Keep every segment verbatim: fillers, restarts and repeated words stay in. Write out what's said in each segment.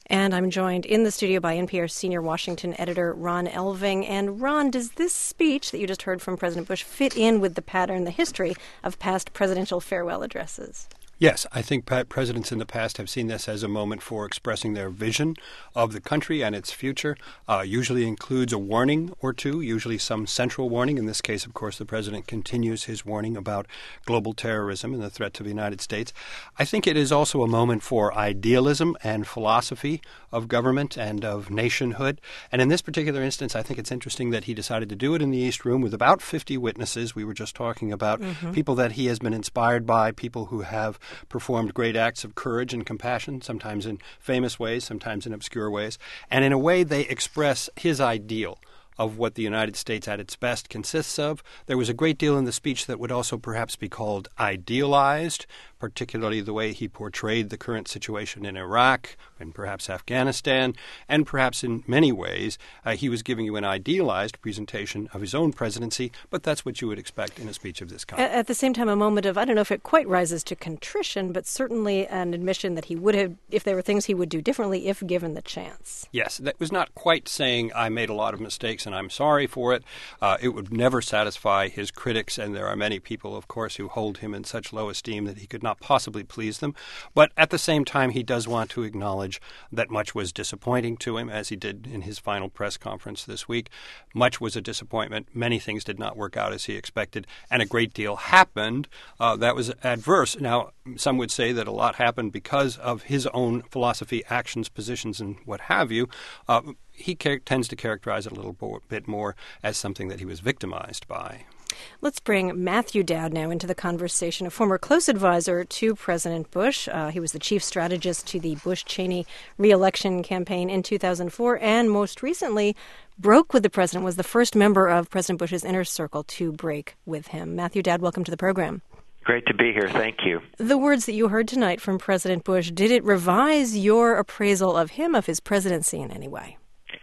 And I'm joined in the studio by N P R senior Washington editor Ron Elving. And Ron, does this speech that you just heard from President Bush fit in with the pattern, the history of past presidential farewell addresses? Yes, I think presidents in the past have seen this as a moment for expressing their vision of the country and its future. Uh, usually includes a warning or two, usually some central warning. In this case, of course, the president continues his warning about global terrorism and the threat to the United States. I think it is also a moment for idealism and philosophy of government and of nationhood. And in this particular instance, I think it's interesting that he decided to do it in the East Room with about fifty witnesses. We were just talking about mm-hmm. people that he has been inspired by, people who have performed great acts of courage and compassion, sometimes in famous ways, sometimes in obscure ways. And in a way, they express his ideal of what the United States at its best consists of. There was a great deal in the speech that would also perhaps be called idealized, particularly the way he portrayed the current situation in Iraq and perhaps Afghanistan, and perhaps in many ways uh, he was giving you an idealized presentation of his own presidency, but that's what you would expect in a speech of this kind. At the same time, a moment of, I don't know if it quite rises to contrition, but certainly an admission that he would have, if there were things he would do differently if given the chance. Yes, that was not quite saying I made a lot of mistakes and I'm sorry for it. Uh, it would never satisfy his critics, and there are many people, of course, who hold him in such low esteem that he could not possibly please them. But at the same time, he does want to acknowledge that much was disappointing to him, as he did in his final press conference this week. Much was a disappointment. Many things did not work out as he expected, and a great deal happened uh, that was adverse. Now, some would say that a lot happened because of his own philosophy, actions, positions, and what have you. Uh, he char- tends to characterize it a little bo- bit more as something that he was victimized by. Let's bring Matthew Dowd now into the conversation, a former close advisor to President Bush. Uh, he was the chief strategist to the Bush-Cheney re-election campaign in two thousand four, and most recently broke with the president, was the first member of President Bush's inner circle to break with him. Matthew Dowd, welcome to the program. Great to be here. Thank you. The words that you heard tonight from President Bush, did it revise your appraisal of him, of his presidency in any way?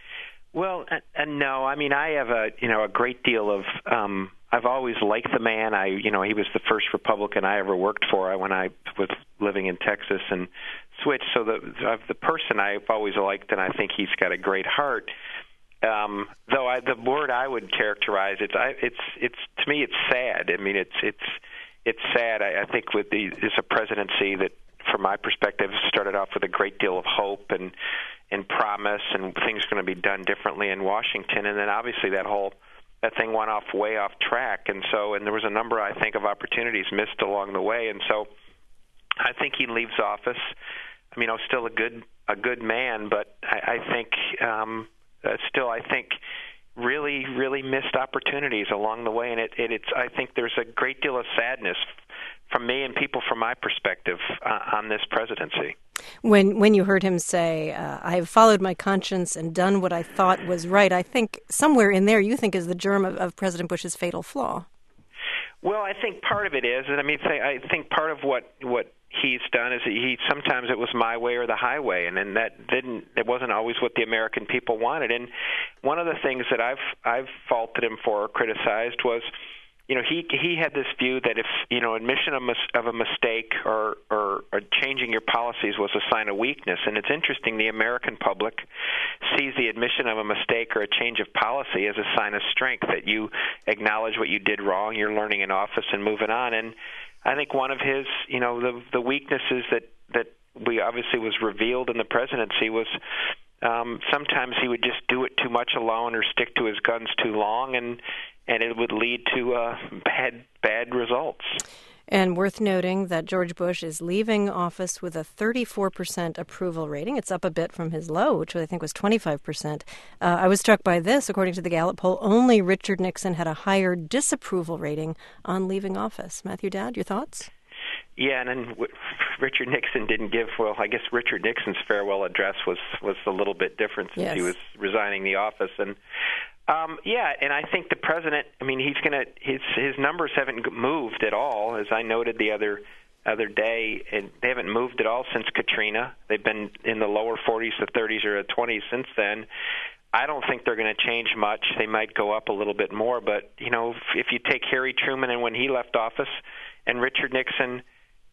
Well, and, and no. I mean, I have a you know a great deal of. Um, I've always liked the man. I you know he was the first Republican I ever worked for when I was living in Texas and switched. So the of the person I've always liked, and I think he's got a great heart. Um, though I, the word I would characterize it's I, it's it's to me it's sad. I mean, it's it's it's sad. I, I think with the it's a presidency that, from my perspective, started off with a great deal of hope and and promise, and things are going to be done differently in Washington. And then obviously that whole that thing went off way off track, and so and there was a number, I think, of opportunities missed along the way. And so I think he leaves office. I mean, I was still a good a good man, but I, I think um, uh, still I think really really missed opportunities along the way, and it, it it's I think there's a great deal of sadness from me and people from my perspective uh, on this presidency. When when you heard him say, uh, I have followed my conscience and done what I thought was right, I think somewhere in there you think is the germ of, of President Bush's fatal flaw. Well, I think part of it is, and I mean, I think part of what, what he's done is that he sometimes it was my way or the highway, and then that didn't it wasn't always what the American people wanted. And one of the things that I've I've faulted him for or criticized was, you know, he he had this view that if, you know, admission of, mis- of a mistake or, or, or changing your policies was a sign of weakness. And it's interesting, the American public sees the admission of a mistake or a change of policy as a sign of strength, that you acknowledge what you did wrong, you're learning in office and moving on. And I think one of his, you know, the the weaknesses that, that we obviously was revealed in the presidency was um, sometimes he would just do it too much alone or stick to his guns too long, and and it would lead to uh, bad bad results. And worth noting that George Bush is leaving office with a thirty-four percent approval rating. It's up a bit from his low, which I think was twenty-five percent. Uh, I was struck by this. According to the Gallup poll, only Richard Nixon had a higher disapproval rating on leaving office. Matthew Dowd, your thoughts? Yeah, and then w- Richard Nixon didn't give, well, I guess Richard Nixon's farewell address was, was a little bit different since yes. he was resigning the office. And Um, yeah, and I think the president, I mean, he's going to, his his numbers haven't moved at all, as I noted the other other day, and they haven't moved at all since Katrina. They've been in the lower forties, the thirties, or the twenties since then. I don't think they're going to change much. They might go up a little bit more, but, you know, if, if you take Harry Truman and when he left office, and Richard Nixon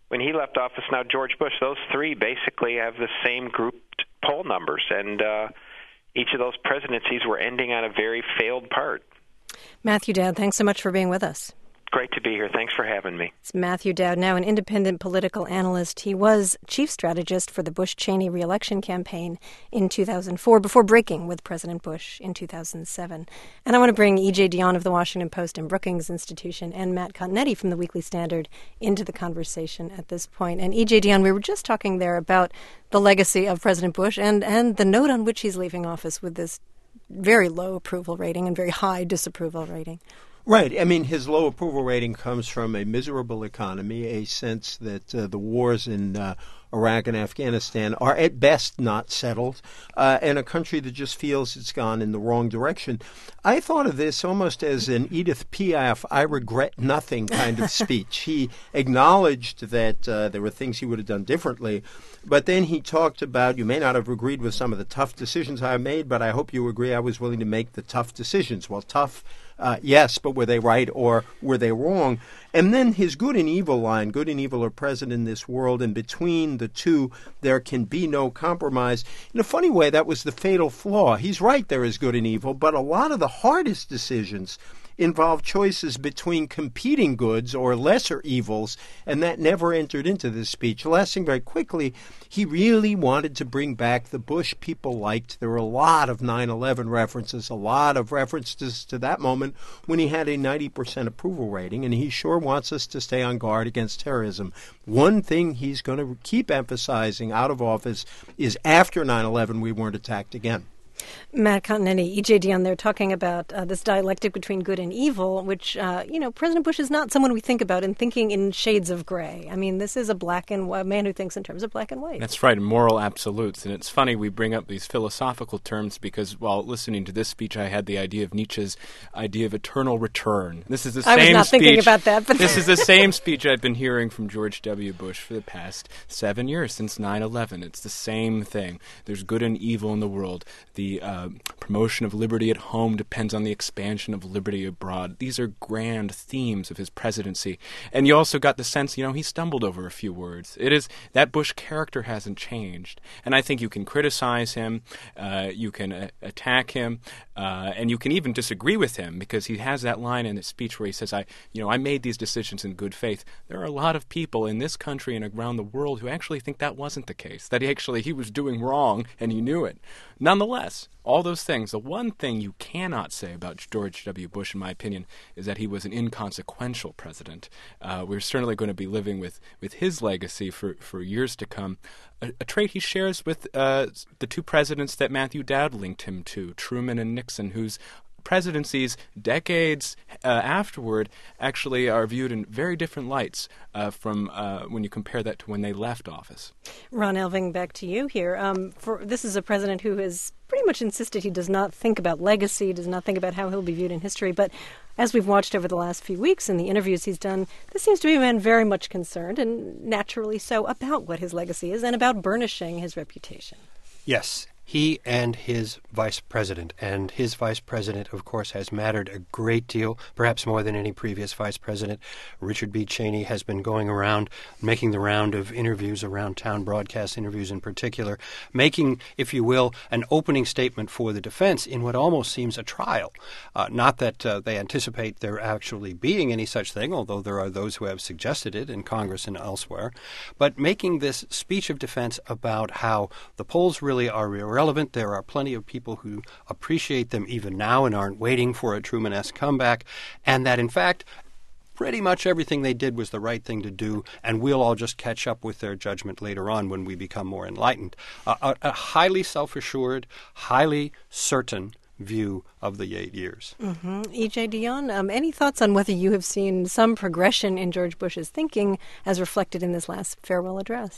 when he left office, now George Bush, those three basically have the same grouped poll numbers, and uh, each of those presidencies were ending on a very failed part. Matthew Dowd, thanks so much for being with us. Great to be here. Thanks for having me. It's Matthew Dowd, now an independent political analyst. He was chief strategist for the Bush-Cheney re-election campaign in two thousand four before breaking with President Bush in two thousand seven. And I want to bring E J Dionne of the Washington Post and Brookings Institution and Matt Continetti from the Weekly Standard into the conversation at this point. And E J Dionne, we were just talking there about the legacy of President Bush and, and the note on which he's leaving office with this very low approval rating and very high disapproval rating. Right. I mean, his low approval rating comes from a miserable economy, a sense that uh, the wars in uh, Iraq and Afghanistan are at best not settled, uh, and a country that just feels it's gone in the wrong direction. I thought of this almost as an Edith Piaf, I regret nothing kind of speech. He acknowledged that uh, there were things he would have done differently, but then he talked about, you may not have agreed with some of the tough decisions I made, but I hope you agree I was willing to make the tough decisions. Well, tough Uh, yes, but were they right or were they wrong? And then his good and evil line, good and evil are present in this world, and between the two there can be no compromise. In a funny way, that was the fatal flaw. He's right, there is good and evil, but a lot of the hardest decisions involve choices between competing goods or lesser evils, and that never entered into this speech. Lasting very quickly, he really wanted to bring back the Bush people liked. There were a lot of nine eleven references, a lot of references to that moment when he had a ninety percent approval rating, and he sure wants us to stay on guard against terrorism. One thing he's going to keep emphasizing out of office is after nine eleven we weren't attacked again. Matt Continetti, E J Dionne, they're talking about uh, this dialectic between good and evil, which, uh, you know, President Bush is not someone we think about in thinking in shades of gray. I mean, this is a black and white man who thinks in terms of black and white. That's right, moral absolutes. And it's funny we bring up these philosophical terms because while listening to this speech, I had the idea of Nietzsche's idea of eternal return. This is the I same was not speech, thinking about that. But this is the same speech I've been hearing from George W. Bush for the past seven years, since nine eleven. It's the same thing. There's good and evil in the world. The uh, promotion of liberty at home depends on the expansion of liberty abroad. These are grand themes of his presidency. And you also got the sense, you know, he stumbled over a few words. It is that Bush character hasn't changed. And I think you can criticize him, uh, you can uh, attack him, uh, and you can even disagree with him because he has that line in his speech where he says, I, you know, I made these decisions in good faith. There are a lot of people in this country and around the world who actually think that wasn't the case, that he actually he was doing wrong and he knew it. Nonetheless, all those things, the one thing you cannot say about George W. Bush, in my opinion, is that he was an inconsequential president. Uh, we're certainly going to be living with, with his legacy for, for years to come, a, a trait he shares with uh, the two presidents that Matthew Dowd linked him to, Truman and Nixon, whose presidencies decades uh, afterward actually are viewed in very different lights uh, from uh, when you compare that to when they left office. Ron Elving, back to you here. Um, for this is a president who has pretty much insisted he does not think about legacy, does not think about how he'll be viewed in history. But as we've watched over the last few weeks in the interviews he's done, this seems to be a man very much concerned, and naturally so, about what his legacy is and about burnishing his reputation. Yes. He and his vice president, and his vice president, of course, has mattered a great deal, perhaps more than any previous vice president. Richard B. Cheney has been going around, making the round of interviews around town, broadcast interviews in particular, making, if you will, an opening statement for the defense in what almost seems a trial. Uh, not that uh, they anticipate there actually being any such thing, although there are those who have suggested it in Congress and elsewhere, but making this speech of defense about how the polls really are irrelevant. There are plenty of people who appreciate them even now and aren't waiting for a Truman-esque comeback, and that, in fact, pretty much everything they did was the right thing to do, and we'll all just catch up with their judgment later on when we become more enlightened. Uh, a, a highly self-assured, highly certain view of the eight years. Mm-hmm. E J Dionne, um, any thoughts on whether you have seen some progression in George Bush's thinking as reflected in this last farewell address?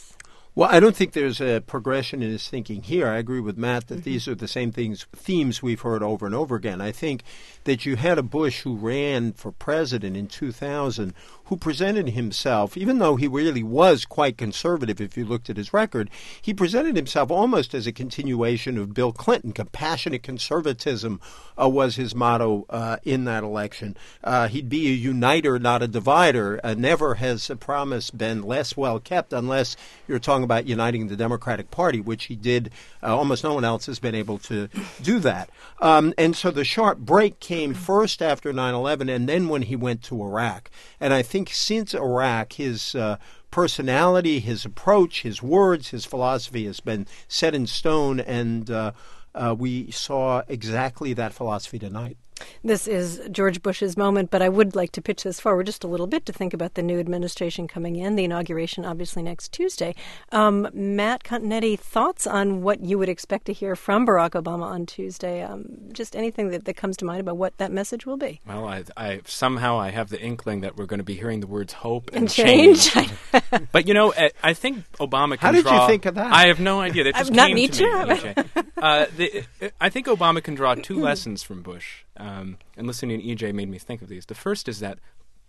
Well, I don't think there's a progression in his thinking here. I agree with Matt that mm-hmm. these are the same things, themes we've heard over and over again. I think that you had a Bush who ran for president in two thousand, who presented himself, even though he really was quite conservative if you looked at his record, he presented himself almost as a continuation of Bill Clinton. Compassionate conservatism uh, was his motto uh, in that election. Uh, he'd be a uniter, not a divider. Uh, never has a promise been less well kept unless you're talking about uniting the Democratic Party, which he did. Uh, almost no one else has been able to do that. Um, and so the sharp break came first after nine eleven and then when he went to Iraq. And I think since Iraq, his uh, personality, his approach, his words, his philosophy has been set in stone, and uh, uh, we saw exactly that philosophy tonight. This is George Bush's moment, but I would like to pitch this forward just a little bit to think about the new administration coming in, the inauguration obviously next Tuesday. Um, Matt Continetti, thoughts on what you would expect to hear from Barack Obama on Tuesday? Um, just anything that, that comes to mind about what that message will be? Well, I, I somehow I have the inkling that we're going to be hearing the words hope and, and change. change. But, you know, I, I think Obama can How did draw... you think of that? I have no idea. That just Not came me to too. me. E J. Uh, the, I think Obama can draw two lessons from Bush. Um, and listening to E J made me think of these. The first is that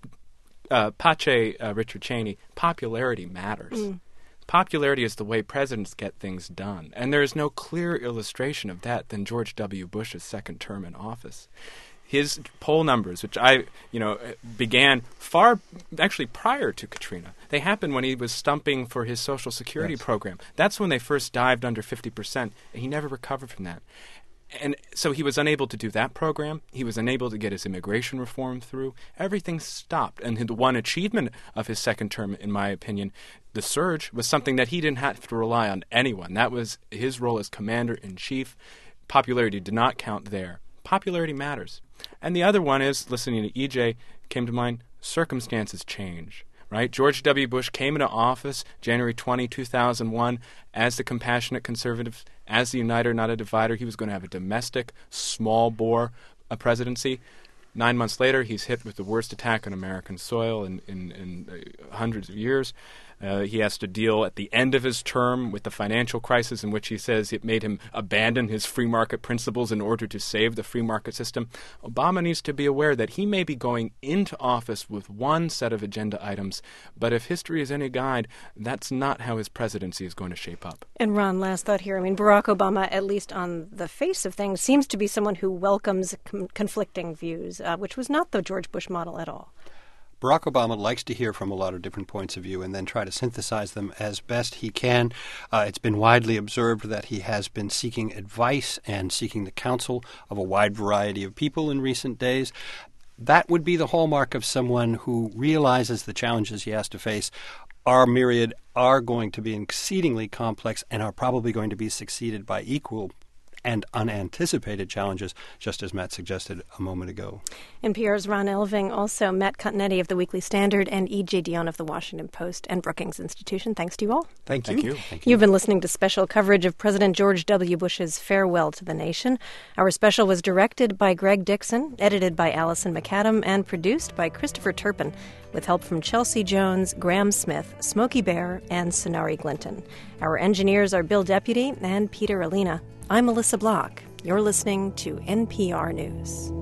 uh, Pache, uh, Richard Cheney, popularity matters. Mm. Popularity is the way presidents get things done. And there is no clearer illustration of that than George W. Bush's second term in office. His poll numbers, which I, you know, began far, actually prior to Katrina. They happened when he was stumping for his Social Security yes. program. That's when they first dived under fifty percent, and he never recovered from that. And so he was unable to do that program. He was unable to get his immigration reform through. Everything stopped. And the one achievement of his second term, in my opinion, the surge, was something that he didn't have to rely on anyone. That was his role as commander-in-chief. Popularity did not count there. Popularity matters. And the other one is, listening to E J, came to mind, circumstances change. Right? George W. Bush came into office January twentieth, two thousand one as the compassionate conservative, as the uniter, not a divider. He was going to have a domestic, small-bore uh, presidency. Nine months later, he's hit with the worst attack on American soil in, in, in uh, hundreds of years. Uh, he has to deal at the end of his term with the financial crisis, in which he says it made him abandon his free market principles in order to save the free market system. Obama needs to be aware that he may be going into office with one set of agenda items, but if history is any guide, that's not how his presidency is going to shape up. And Ron, last thought here. I mean, Barack Obama, at least on the face of things, seems to be someone who welcomes com- conflicting views, uh, which was not the George Bush model at all. Barack Obama likes to hear from a lot of different points of view and then try to synthesize them as best he can. Uh, it's been widely observed that he has been seeking advice and seeking the counsel of a wide variety of people in recent days. That would be the hallmark of someone who realizes the challenges he has to face are myriad, are going to be exceedingly complex, and are probably going to be succeeded by equal and unanticipated challenges, just as Matt suggested a moment ago. N P R's Ron Elving, also Matt Continetti of the Weekly Standard, and E J Dionne of the Washington Post and Brookings Institution. Thanks to you all. Thank you. Thank you. Thank you. You've been listening to special coverage of President George W. Bush's farewell to the nation. Our special was directed by Greg Dixon, edited by Allison McAdam, and produced by Christopher Turpin, with help from Chelsea Jones, Graham Smith, Smokey Bear, and Sonari Glinton. Our engineers are Bill Deputy and Peter Alina. I'm Melissa Block. You're listening to N P R News.